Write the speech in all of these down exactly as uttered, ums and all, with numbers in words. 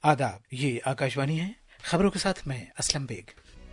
आदाब, ये आकाशवाणी है। खबरों के साथ मैं असलम बेग।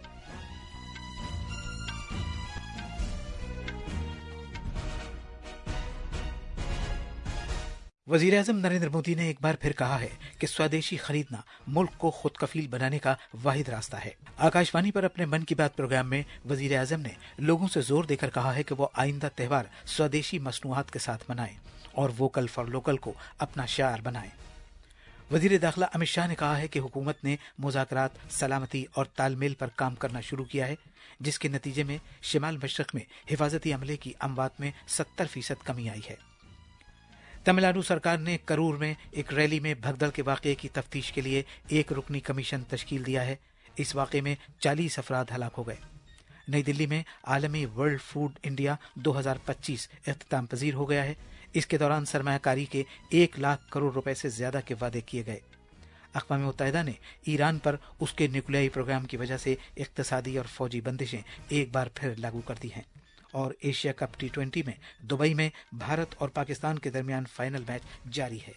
वजीर आजम नरेंद्र मोदी ने एक बार फिर कहा है कि स्वदेशी खरीदना मुल्क को खुद कफील बनाने का वाहिद रास्ता है। आकाशवाणी पर अपने मन की बात प्रोग्राम में वजीर आजम ने लोगों से जोर देकर कहा है कि वो आइंदा त्योहार स्वदेशी मसनूआत के साथ मनाएं और वोकल फॉर लोकल को अपना शार बनाएं। वजीर दाखिला अमित शाह ने कहा है कि हुकूमत ने मुज़ाकरात, सलामती और तालमेल पर काम करना शुरू किया है, जिसके नतीजे में शिमाल मशरक में हिफाजती अमले की अमवात में सत्तर फीसद कमी आई है। तमिलनाडु सरकार ने करूर में एक रैली में भगदड़ के वाकये की तफ्तीश के लिए एक रुकनी कमीशन तश्कील दिया है। इस वाकये में चालीस अफराद हलाक हो गए। नई दिल्ली में आलमी वर्ल्ड फूड इंडिया दो हज़ार पच्चीस इख्तिताम पजीर हो गया है। इसके दौरान सरमायाकारी के एक लाख करोड़ रुपए से ज्यादा के वादे किए गए। अक़वाम मुत्तहिदा ने ईरान पर उसके न्यूक्लियाई प्रोग्राम की वजह से इक़्तिसादी और फौजी बंदिशें एक बार फिर लागू कर दी हैं। और एशिया कप टी ट्वेंटी में दुबई में भारत और पाकिस्तान के दरमियान फाइनल मैच जारी है।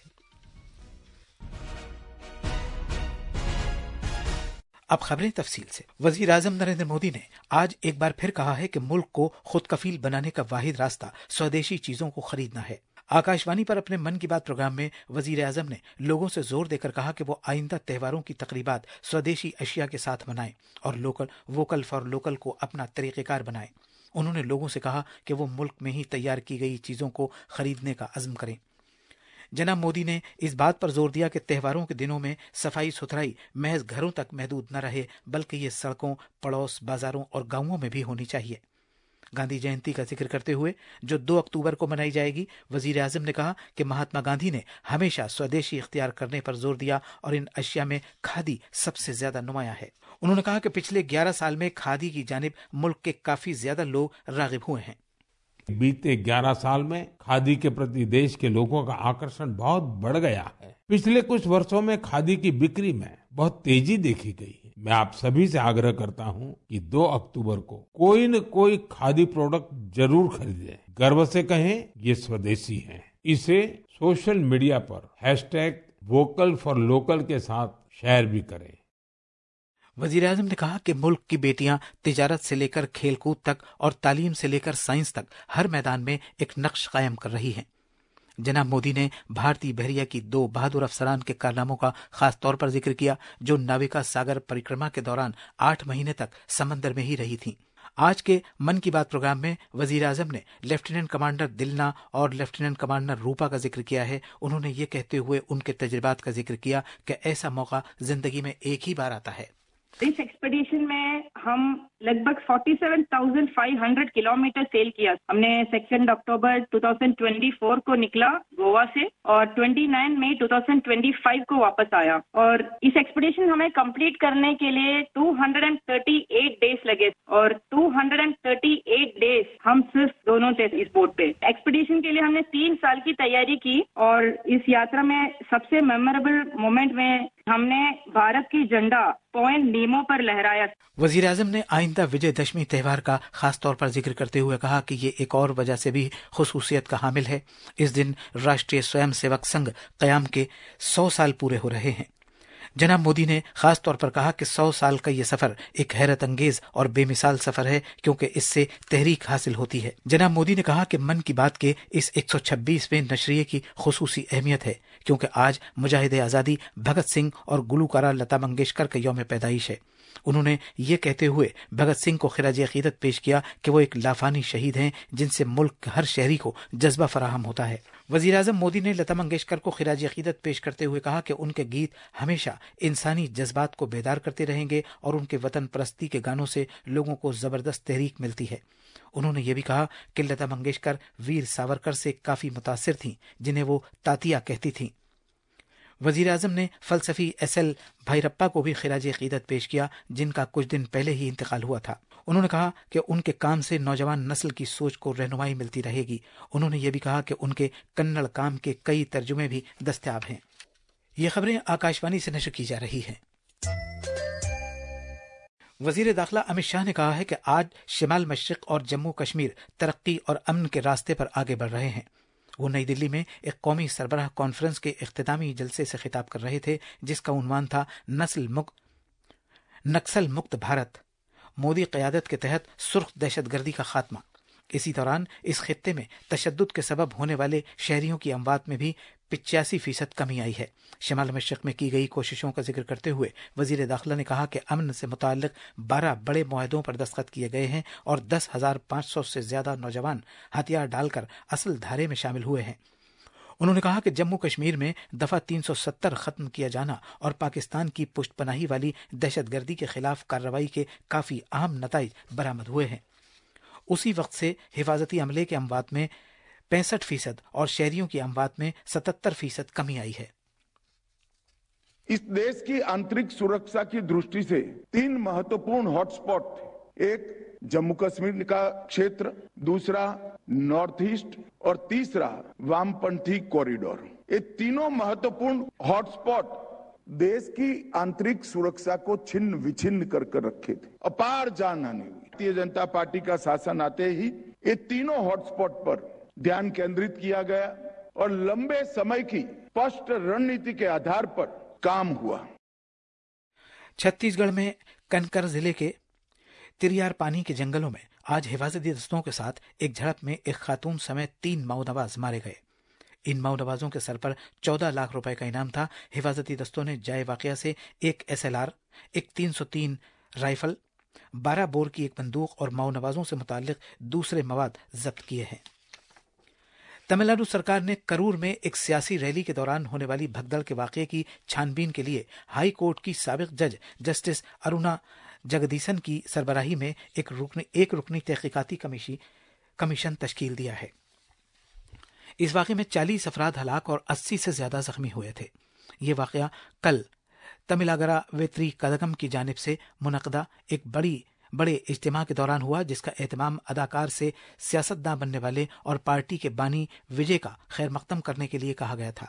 अब खबरें तफसील से। वजीर आजम नरेंद्र मोदी ने आज एक बार फिर कहा है कि मुल्क को खुद कफील बनाने का वाहिद रास्ता स्वदेशी चीजों को खरीदना है। आकाशवाणी पर अपने मन की बात प्रोग्राम में वजीर आजम ने लोगों से जोर देकर कहा कि वो आइंदा त्योहारों की तकरीबात स्वदेशी अशिया के साथ मनाएं और लोकल वोकल फॉर लोकल को अपना तरीक़ेकार बनाएं। उन्होंने लोगों से कहा कि वो मुल्क में ही तैयार की गई चीजों को खरीदने का अज़्म करें। जनाब मोदी ने इस बात पर जोर दिया कि त्योहारों के दिनों में सफाई सुथराई महज घरों तक महदूद न रहे, बल्कि ये सड़कों, पड़ोस, बाजारों और गांवों में भी होनी चाहिए। गांधी जयंती का जिक्र करते हुए जो दो अक्टूबर को मनाई जाएगी, वजीर आजम ने कहा कि महात्मा गांधी ने हमेशा स्वदेशी इख्तियार करने पर जोर दिया और इन अशिया में खादी सबसे ज्यादा नुमाया है। उन्होंने कहा कि पिछले ग्यारह साल में खादी की जानिब मुल्क के काफी ज्यादा लोग रागिब हुए हैं। बीते ग्यारह साल में खादी के प्रति देश के लोगों का आकर्षण बहुत बढ़ गया है। पिछले कुछ वर्षों में खादी की बिक्री में बहुत तेजी देखी गई है। मैं आप सभी से आग्रह करता हूं कि दो अक्टूबर को कोई न कोई खादी प्रोडक्ट जरूर खरीदें। गर्व से कहें ये स्वदेशी है। इसे सोशल मीडिया पर हैशटैग वोकल फॉर लोकल के साथ शेयर भी करें। वजीर आजम ने कहा कि मुल्क की बेटियां तिजारत से लेकर खेलकूद तक और तालीम से लेकर साइंस तक हर मैदान में एक नक्श कायम कर रही हैं। जनाब मोदी ने भारतीय बहरिया की दो बहादुर अफसरान के कारनामों का खास तौर पर जिक्र किया, जो नाविका सागर परिक्रमा के दौरान आठ महीने तक समंदर में ही रही थीं। आज के मन की बात प्रोग्राम में वजीर आजम ने लेफ्टिनेंट कमांडर दिलना और लेफ्टिनेंट कमांडर रूपा का जिक्र किया है। उन्होंने ये कहते हुए उनके तजुर्बात का जिक्र किया कि ऐसा मौका जिंदगी में एक ही बार आता है। इस एक्सपीडिशन में हम लगभग सैंतालीस हज़ार पाँच सौ किलोमीटर सेल किया। हमने सेकंड अक्टूबर दो हज़ार चौबीस को निकला गोवा से और उनतीस मई दो हज़ार पच्चीस को वापस आया। और इस एक्सपीडिशन हमें कंप्लीट करने के लिए दो सौ अड़तीस डेज लगे और दो सौ अड़तीस डेज हम सिर्फ दोनों थे इस बोट पे। एक्सपीडिशन के लिए हमने तीन साल की तैयारी की और इस यात्रा में सबसे मेमोरेबल मोमेंट में हमने भारत की झंडा पॉइंट नीमो पर लहराया। वजीर आजम ने आइंदा विजयदशमी त्योहार का खास तौर पर जिक्र करते हुए कहा कि ये एक और वजह से भी खुसूसियत का हामिल है। इस दिन राष्ट्रीय स्वयं सेवक संघ कयाम के सौ साल पूरे हो रहे हैं। जनाब मोदी ने खास तौर पर कहा कि सौ साल का ये सफर एक हैरत अंगेज और बेमिसाल सफर है, क्योंकि इससे तहरीक हासिल होती है। जनाब मोदी ने कहा कि मन की बात के इस एक सौ छब्बीसवें नशरिये की खुसूसी अहमियत है, क्योंकि आज मुजाहिद आज़ादी भगत सिंह और गुलूकारा लता मंगेशकर के यौम पैदाइश है। उन्होंने ये कहते हुए भगत सिंह को खिराज अकीदत पेश किया कि वो एक लाफानी शहीद हैं, जिनसे मुल्क हर शहरी को जज्बा फराहम होता है। वजीर आजम मोदी ने लता मंगेशकर को खिराज अकीदत पेश करते हुए कहा कि उनके गीत हमेशा इंसानी जज्बात को बेदार करते रहेंगे और उनके वतन परस्ती के गानों से लोगों को जबरदस्त तहरीक मिलती है। उन्होंने ये भी कहा कि लता मंगेशकर वीर सावरकर से काफी मुतासिर थीं, जिन्हें वो तातिया कहती थीं। वजीर आजम ने फलसफी एस एल भैरप्पा को भी खिराज अकीदत पेश किया, जिनका कुछ दिन पहले ही इंतकाल हुआ था। उन्होंने कहा कि उनके काम से नौजवान नस्ल की सोच को रहनुमाई मिलती रहेगी। उन्होंने ये भी कहा कि उनके कन्नड़ काम के कई तर्जुमे भी दस्तयाब हैं। ये खबरें आकाशवाणी से नशर की जा रही हैं। वजीर दाखिला अमित शाह ने कहा है कि आज शिमाल मशरिक और जम्मू कश्मीर तरक्की और अमन के रास्ते पर आगे बढ़ रहे हैं। وہ नई दिल्ली में एक कौमी सरबराह कॉन्फ्रेंस के इख्तितामी जलसे से खिताब कर रहे थे, जिसका उन्वान था नस्ल मुक्त नक्सल मुक्त भारत, मोदी क़यादत के तहत सुर्ख दहशतगर्दी का खात्मा। इसी दौरान इस खित्ते में तशद्दुद के सबब होने वाले शहरियों की अमवात में भी पिचासी फीसद कमी आई है। शमाल मशरक़ में की गई कोशिशों का जिक्र करते हुए वजीर दाखिला ने कहा कि अमन से मुताल्लिक बारह बड़े मुआहदों पर दस्तखत किए गए हैं और दस हजार पाँच सौ से ज्यादा नौजवान हथियार डालकर असल धारे में शामिल हुए हैं। उन्होंने कहा कि जम्मू कश्मीर में दफा तीन सौ सत्तर खत्म किया जाना और पाकिस्तान की पुष्टपनाही वाली दहशतगर्दी के खिलाफ कार्रवाई के काफी अहम नताइज बरामद हुए हैं। उसी वक्त से हिफाजती अमले के अमवात में पैंसठ फीसद और शहरियों की अमवात में सतहत्तर फीसद कमी आई है। इस देश की आंतरिक सुरक्षा की दृष्टि से तीन महत्वपूर्ण हॉटस्पॉट थे। एक जम्मू कश्मीर का क्षेत्र, दूसरा नॉर्थ ईस्ट और तीसरा वामपंथी कॉरिडोर। ये तीनों महत्वपूर्ण हॉटस्पॉट देश की आंतरिक सुरक्षा को छिन्न विछिन्न कर कर रखे थे। अपार जानहानि हुई। भारतीय जनता पार्टी का शासन आते ही ये तीनों हॉटस्पॉट पर ध्यान केंद्रित किया गया और लंबे समय की स्पष्ट रणनीति के आधार पर काम हुआ। छत्तीसगढ़ में कनकर जिले के तिरियार पानी के जंगलों में आज हिफाजती दस्तों के साथ एक झड़प में एक खातून समेत तीन माओनवाज मारे गए। इन माओनवाजों के सर पर चौदह लाख रुपए का इनाम था। हिफाजती दस्तों ने जाए वाकया से एक एस एल आर, एक तीन सौ तीन राइफल, बारह बोर की एक बंदूक और माओनवाजों से मुताल्लिक दूसरे मवाद जब्त किए हैं। तमिलनाडु सरकार ने करूर में एक सियासी रैली के दौरान होने वाली भगदड़ के वाकये की छानबीन के लिए हाई कोर्ट की साबिक जज जस्टिस अरुणा जगदीसन की सरबराही में एक रुकनी एक रुकनी तहकीकाती कमीशन तश्कील दिया है। इस वाकये में चालीस अफराद हलाक और अस्सी से ज्यादा जख्मी हुए थे। ये वाकया कल तमिलागरा वेत्री कदगम की जानिब से मुनक़दा एक बड़ी बड़े इज्तिमा के दौरान हुआ, जिसका एहतमाम अदाकार से सियासतदान बनने वाले और पार्टी के बानी विजय का खैर मकदम करने के लिए कहा गया था।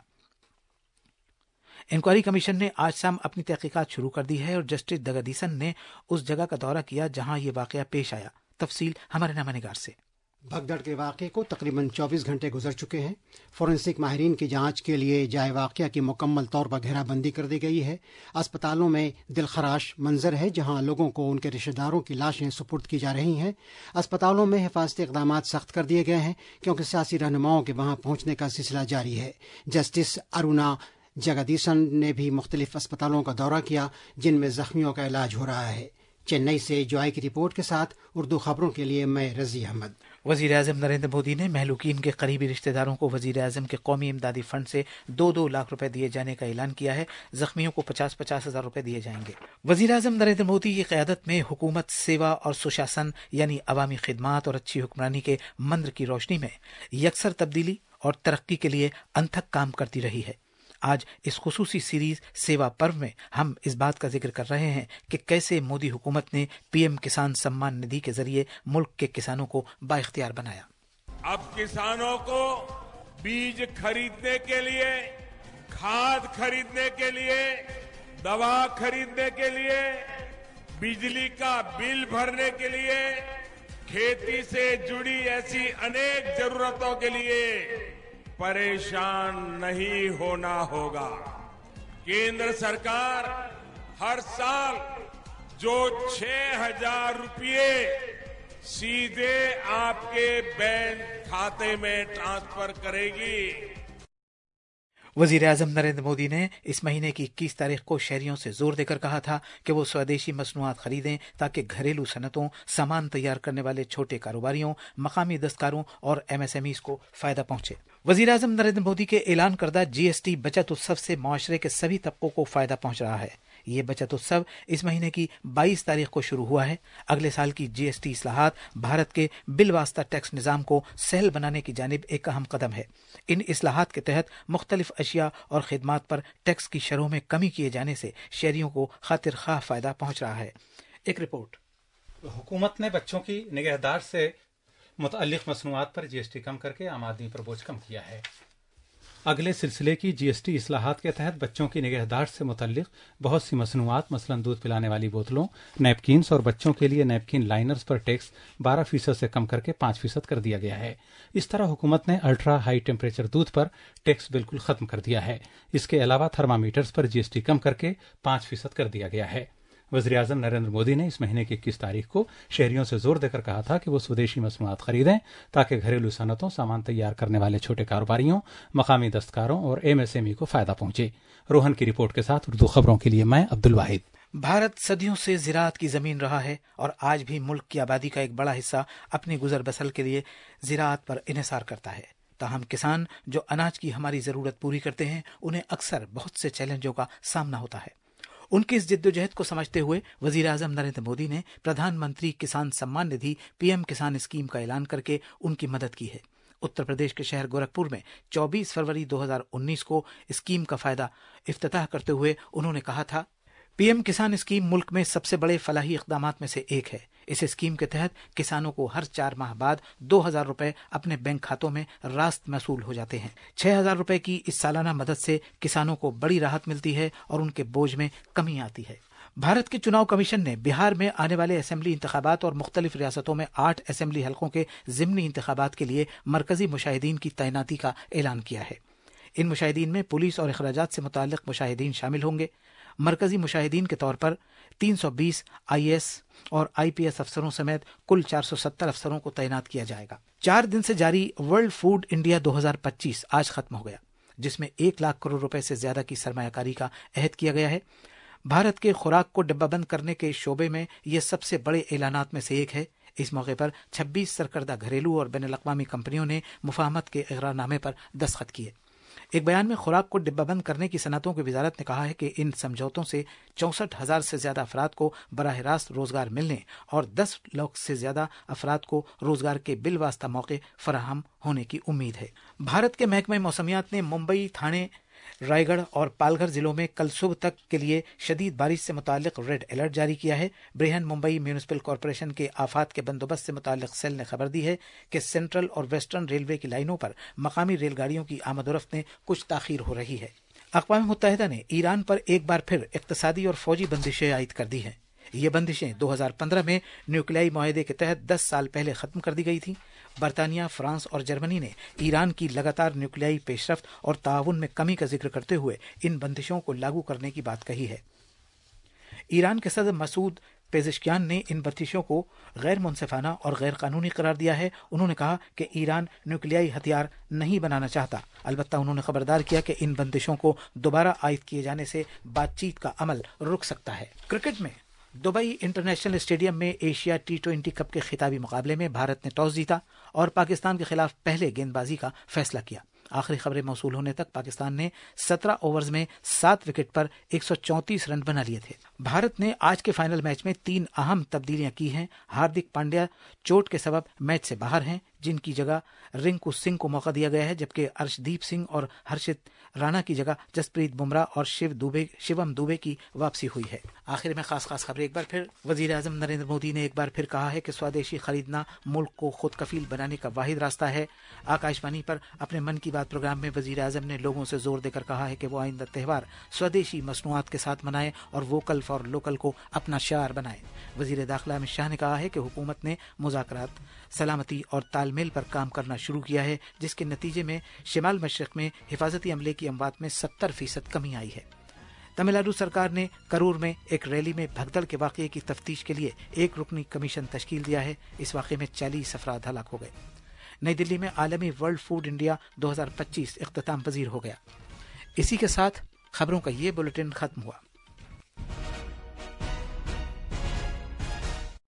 इंक्वायरी कमीशन ने आज शाम अपनी तहकीकात शुरू कर दी है और जस्टिस जगदीसन ने उस जगह का दौरा किया जहां ये वाकया पेश आया। तफसील हमारे नामानिगार से। भगदड़ के वाक़े को तकरीबन चौबीस घंटे गुजर चुके हैं। फोरेंसिक माहिरीन की जांच के लिए जाए वाक़या की मुकम्मल तौर पर घेराबंदी कर दी गई है। अस्पतालों में दिलखराश मंजर है जहां लोगों को उनके रिश्तेदारों की लाशें सुपुर्द की जा रही हैं। अस्पतालों में हिफाजती इक़दामात सख्त कर दिए गए हैं क्योंकि सियासी रहनुमाओं के वहां पहुंचने का सिलसिला जारी है। जस्टिस अरुणा जगदीसन ने भी मुख्तलिफ अस्पतालों का दौरा किया जिनमें जख्मियों का इलाज हो रहा है। चेन्नई से जॉय की रिपोर्ट के साथ उर्दू खबरों के लिए मैं रजी अहमद। वजीर आजम नरेंद्र मोदी ने महलूकीन के करीबी रिश्तेदारों को वजीर आजम के कौमी इमदादी फंड से दो दो लाख रुपए दिए जाने का ऐलान किया है। जख्मियों को पचास पचास हजार रुपए दिए जाएंगे। वजीर आजम नरेंद्र मोदी की क़यादत में हुकूमत सेवा और सुशासन यानी अवामी खिदमात और अच्छी हुक्मरानी के मंत्र की रोशनी में यकसर तब्दीली और तरक्की के लिए अनथक काम करती रही है। आज इस खुसूसी सीरीज सेवा पर्व में हम इस बात का जिक्र कर रहे हैं कि कैसे मोदी हुकूमत ने पीएम किसान सम्मान निधि के जरिए मुल्क के किसानों को बाइख्तियार बनाया। अब किसानों को बीज खरीदने के लिए, खाद खरीदने के लिए, दवा खरीदने के लिए, बिजली का बिल भरने के लिए, खेती से जुड़ी ऐसी अनेक जरूरतों के लिए परेशान नहीं होना होगा। केंद्र सरकार हर साल जो छह हजार रुपये सीधे आपके बैंक खाते में ट्रांसफर करेगी। वजीर आजम नरेंद्र मोदी ने इस महीने की इक्कीस तारीख को शहरियों से जोर देकर कहा था कि वो स्वदेशी मसनूआत खरीदें ताकि घरेलू सनतों, सामान तैयार करने वाले छोटे कारोबारियों, मकामी दस्तकारों और एमएसएमईज को फायदा पहुंचे। वजीर आजम नरेंद्र मोदी के ऐलान करदा जीएसटी बचत उत्सव से मुआशरे के सभी तबकों को फायदा पहुंच रहा है। ये बचत उत्सव इस महीने की बाईस तारीख को शुरू हुआ है। अगले साल की जीएसटी इस्लाहात भारत के बिलवास्ता टैक्स निज़ाम को सहल बनाने की जानिब एक अहम कदम है। इन इस्लाहात के तहत मुख्तलिफ अशिया और खिदमात पर टैक्स की शरहों में कमी किए जाने से शहरियों को खातिर खा फायदा पहुंच रहा है। एक रिपोर्ट। हुकूमत ने बच्चों की निगहदार से मुतअल्लिक़ मसनूआत पर जीएसटी कम करके आम आदमी पर बोझ कम किया है। اگلے سلسلے کی جی ایس ٹی اصلاحات کے تحت بچوں کی نگہداشت سے متعلق بہت سی مصنوعات مثلاً دودھ پلانے والی بوتلوں، نیپکینز اور بچوں کے لیے نیپکن لائنرز پر ٹیکس بارہ فیصد سے کم کر کے پانچ فیصد کر دیا گیا ہے۔ اس طرح حکومت نے الٹرا ہائی ٹیمپریچر دودھ پر ٹیکس بالکل ختم کر دیا ہے۔ اس کے علاوہ تھرمامیٹرز پر جی ایس ٹی کم کر کے پانچ فیصد کر دیا گیا ہے۔ وزیر اعظم نریندر مودی نے اس مہینے کی اکیس تاریخ کو شہریوں سے زور دے کر کہا تھا کہ وہ سودیشی مصنوعات خریدیں تاکہ گھریلو صنعتوں، سامان تیار کرنے والے چھوٹے کاروباریوں، مقامی دستکاروں اور ایم ایس ایم ای کو فائدہ پہنچے۔ روہن کی رپورٹ کے ساتھ اردو خبروں کے لیے میں عبد الواحد۔ بھارت صدیوں سے زراعت کی زمین رہا ہے اور آج بھی ملک کی آبادی کا ایک بڑا حصہ اپنی گزر بسر کے لیے زراعت پر انحصار کرتا ہے۔ تاہم کسان جو اناج کی ہماری ضرورت پوری کرتے ہیں انہیں اکثر بہت سے چیلنجوں کا سامنا ہوتا ہے۔ ان کی اس جدوجہد کو سمجھتے ہوئے وزیر اعظم نریندر مودی نے پردھان منتری کسان سمان ندھی پی ایم کسان اسکیم کا اعلان کر کے ان کی مدد کی ہے۔ اتر پردیش کے شہر گورکھپور میں چوبیس فروری دو ہزار انیس کو اسکیم کا فائدہ افتتاح کرتے ہوئے انہوں نے کہا تھا، پی ایم کسان اسکیم ملک میں سب سے بڑے فلاحی اقدامات میں سے ایک ہے۔ اس اسکیم کے تحت کسانوں کو ہر چار ماہ بعد دو ہزار روپے اپنے بینک کھاتوں میں راست موصول ہو جاتے ہیں۔ چھ ہزار روپے کی اس سالانہ مدد سے کسانوں کو بڑی راحت ملتی ہے اور ان کے بوجھ میں کمی آتی ہے۔ بھارت کے چناؤ کمیشن نے بہار میں آنے والے اسمبلی انتخابات اور مختلف ریاستوں میں آٹھ اسمبلی حلقوں کے ضمنی انتخابات کے لیے مرکزی مشاہدین کی تعیناتی کا اعلان کیا ہے۔ ان مشاہدین میں پولیس اور اخراجات سے متعلق مشاہدین شامل ہوں گے۔ مرکزی مشاہدین کے طور پر تین سو بیس آئی اے ایس اور آئی پی ایس افسروں سمیت کل چار سو ستر افسروں کو تعینات کیا جائے گا۔ چار دن سے جاری ورلڈ فوڈ انڈیا دو ہزار پچیس آج ختم ہو گیا، جس میں ایک لاکھ کروڑ روپے سے زیادہ کی سرمایہ کاری کا عہد کیا گیا ہے۔ بھارت کے خوراک کو ڈبہ بند کرنے کے شعبے میں یہ سب سے بڑے اعلانات میں سے ایک ہے۔ اس موقع پر چھبیس سرکردہ گھریلو اور بین الاقوامی کمپنیوں نے مفاہمت کے اقرار نامے پر دستخط کیے۔ ایک بیان میں خوراک کو ڈبہ بند کرنے کی صنعتوں کی وزارت نے کہا ہے کہ ان سمجھوتوں سے چونسٹھ ہزار سے زیادہ افراد کو براہ راست روزگار ملنے اور دس لاکھ سے زیادہ افراد کو روزگار کے بالواسطہ موقع فراہم ہونے کی امید ہے۔ بھارت کے محکمہ موسمیات نے ممبئی، تھانے، رائے گڑھ اور پالگھر ضلعوں میں کل صبح تک کے لیے شدید بارش سے متعلق ریڈ الرٹ جاری کیا ہے۔ برہن ممبئی میونسپل کارپوریشن کے آفات کے بندوبست سے متعلق سیل نے خبر دی ہے کہ سینٹرل اور ویسٹرن ریلوے کی لائنوں پر مقامی ریل گاڑیوں کی آمد و رفت میں کچھ تاخیر ہو رہی ہے۔ اقوام متحدہ نے ایران پر ایک بار پھر اقتصادی اور فوجی بندشیں عائد کر دی ہیں۔ یہ بندشیں دو ہزار پندرہ میں نیوکلیائی معاہدے کے تحت دس سال پہلے ختم کر دی گئی تھیں۔ برطانیہ، فرانس اور جرمنی نے ایران کی لگاتار نیوکلیائی پیش رفت اور تعاون میں کمی کا ذکر کرتے ہوئے ان بندشوں کو لاگو کرنے کی بات کہی ہے۔ ایران کے صدر مسعود پیزشکیان نے ان بندشوں کو غیر منصفانہ اور غیر قانونی قرار دیا ہے۔ انہوں نے کہا کہ ایران نیوکلیائی ہتھیار نہیں بنانا چاہتا، البتہ انہوں نے خبردار کیا کہ ان بندشوں کو دوبارہ عائد کیے جانے سے بات چیت کا عمل رک سکتا ہے۔ کرکٹ میں دبئی انٹرنیشنل اسٹیڈیم میں ایشیا ٹی ٹوئنٹی کپ کے خطابی مقابلے میں بھارت نے ٹاس جیتا اور پاکستان کے خلاف پہلے گیند بازی کا فیصلہ کیا۔ آخری خبریں موصول ہونے تک پاکستان نے سترہ اوورز میں سات وکٹ پر ایک سو چونتیس رن بنا لیے تھے۔ بھارت نے آج کے فائنل میچ میں تین اہم تبدیلیاں کی ہیں۔ ہاردک پانڈیا چوٹ کے سبب میچ سے باہر ہیں، جن کی جگہ رنکو سنگھ کو موقع دیا گیا ہے، جبکہ ارشدیپ سنگھ اور ہرشت رانا کی جگہ جسپریت بمراہ اور شیو دوبے شیوم دوبے کی واپسی ہوئی ہے۔ آخر میں خاص خاص خبریں ایک بار پھر۔ وزیر اعظم نریندر مودی نے ایک بار پھر کہا ہے کہ سودیشی خریدنا ملک کو خود کفیل بنانے کا واحد راستہ ہے۔ آکاش وانی پر اپنے من کی بات پروگرام میں وزیر اعظم نے لوگوں سے زور دے کر کہا ہے کہ وہ آئندہ تہوار سودیشی مصنوعات کے ساتھ منائیں اور ووکل فار لوکل کو اپنا شعار بنائیں۔ وزیر داخلہ امت شاہ نے کہا ہے کہ حکومت نے مذاکرات، سلامتی اور تال میل پر کام کرنا شروع کیا ہے، جس کے نتیجے میں شمال مشرق میں حفاظتی عملے کی اموات میں ستر فیصد کمی آئی ہے۔ تمل ناڈو سرکار نے کرور میں ایک ریلی میں بھگدڑ کے واقعے کی تفتیش کے لیے ایک رکنی کمیشن تشکیل دیا ہے۔ اس واقعے میں چالیس افراد ہلاک ہو گئے۔ نئی دلی میں عالمی ورلڈ فوڈ انڈیا دو ہزار پچیس اختتام پذیر ہو گیا۔ اسی کے ساتھ خبروں کا یہ بلیٹن ختم ہوا۔